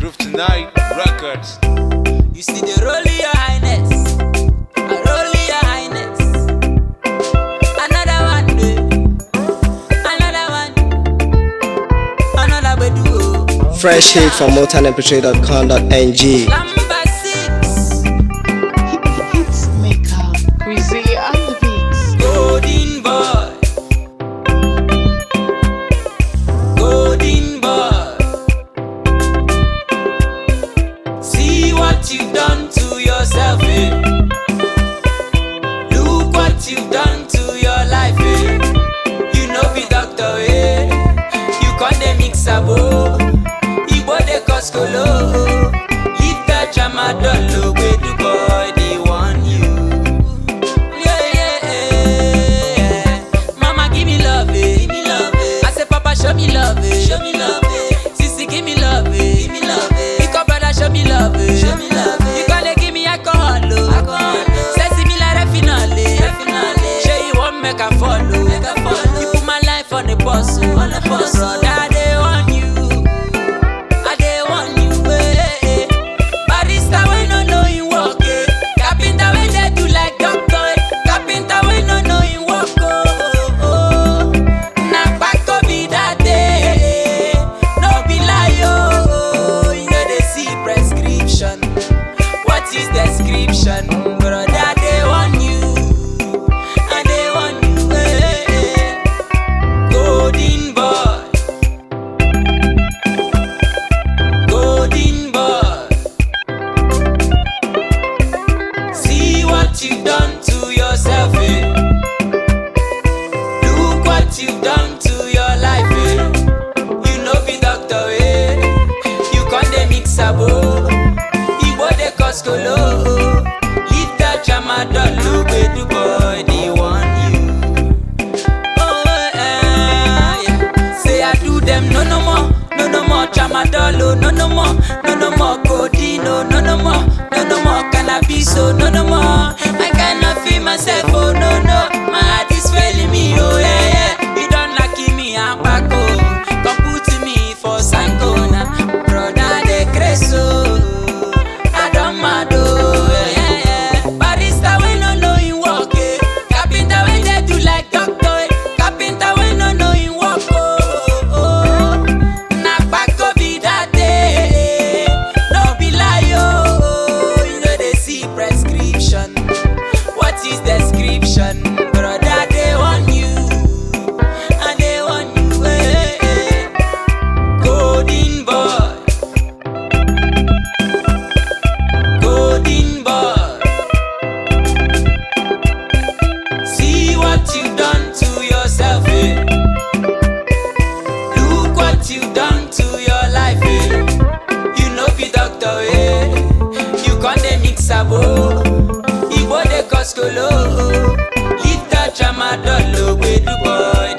Groove Tonight Records. You see the rolling your highness, I rolling your highness. Another one, another bedu. Fresh hit from motownmp3.com.ng. Number 6, Hits maker, Crazy on the beats. golden boy, golden boy. See what you've done to yourself, eh? Look what you've done to your life, eh? You know be doctor, eh? You can't dey mix abo, Igbo dey cause kolo. Leave that tramadol, where the boy they want you. Yeah. Mama give me love, eh? Give me love, eh? I say Papa show me love, eh? Show me love, eh? Sissy give me love, eh? Give me love, eh? Pick up brother show me love, eh? Show me love, eh? You gonna give me alcohol, oh? Alcohol, oh. Say see me like refinale, refinale. Show you want make I follow, make I follow. You put my life on the bus, oh, on the bus. Brother they want you, I they want you, eh? Barista we no know you work, eh? Carpenter we they do like doctor, eh? Carpenter we no know you work, oh. Na back up be that day, no be lie, oh. You know they see prescription. What is description, brother? They want you, and they want you, eh? Golden boy, golden boy. See what you've done to yourself, eh? Look what you've done to your life, eh? You know be doctor, eh? You can't dey mix abo, Igbo dey cause kolo. Leave that tramadol, where the boy they want you. Oh, yeah. Say I do them, no more tramadol, oh, no more codeine, oh, no more cannabis, oh, no more. I cannot feel myself, oh, no, my heart is failing me, oh, yeah. You don't like me, I'm back, oh, come put me for Sangona, brother, they crazy, oh, I don't mad, oh, yeah. Barista, we no know you work, eh? Carpenter, we they do like doctor, eh? Carpenter, we no know you work, oh. Na back up be that day, no be lie, oh. You know they see prescription. What is description, brother? They want you, and they want you, eh? Golden boy, golden boy. See what you've done to yourself, eh? Look what you've done to your life, eh? You know be doctor, eh? You can't dey mix abo, Igbo dey cause kolo. Leave that tramadol, where the boy